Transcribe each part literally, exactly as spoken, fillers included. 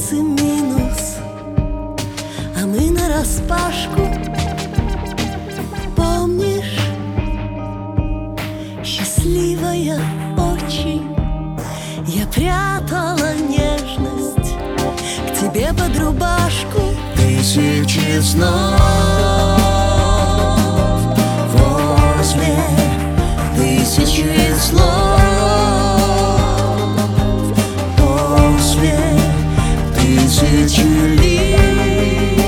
улице минус, а мы нараспашку. Помнишь, счастливая очень, я прятала нежность к тебе под рубашку. Тысячи снов возле тысячи слов, после тысячи лиц,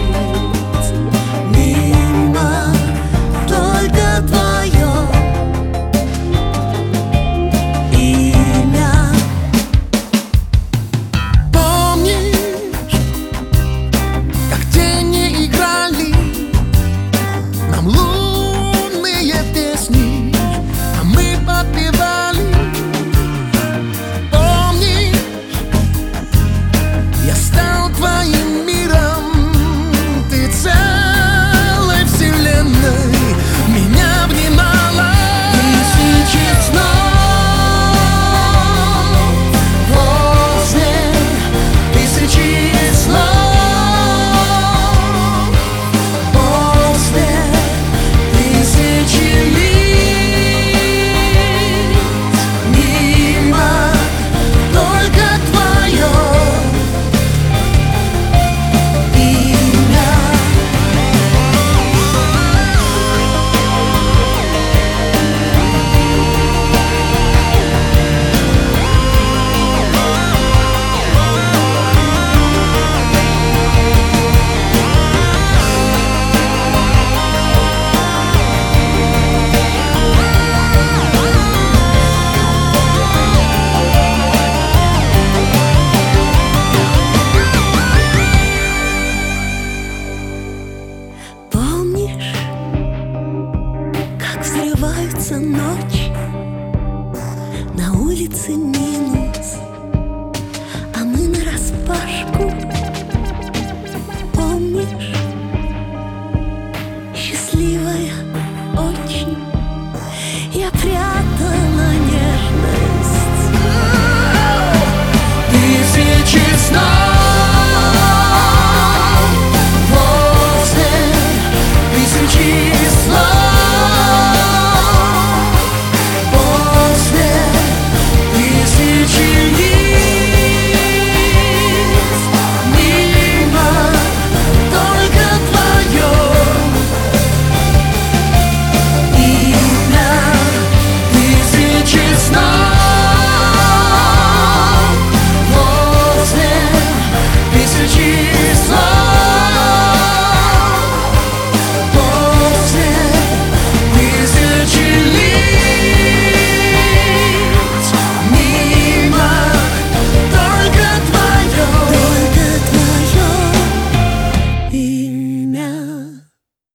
мимо только твое имя. Помнишь, как тени играли нам лунные песни, а мы подпевали? Помнишь, я стал твоим миром, ты целой вселенной меня обнимала. Тысячи снов возле тысячи слов, после тысячи лиц, мимо только твое имя. Помнишь, как взрывается ночь на улице минус?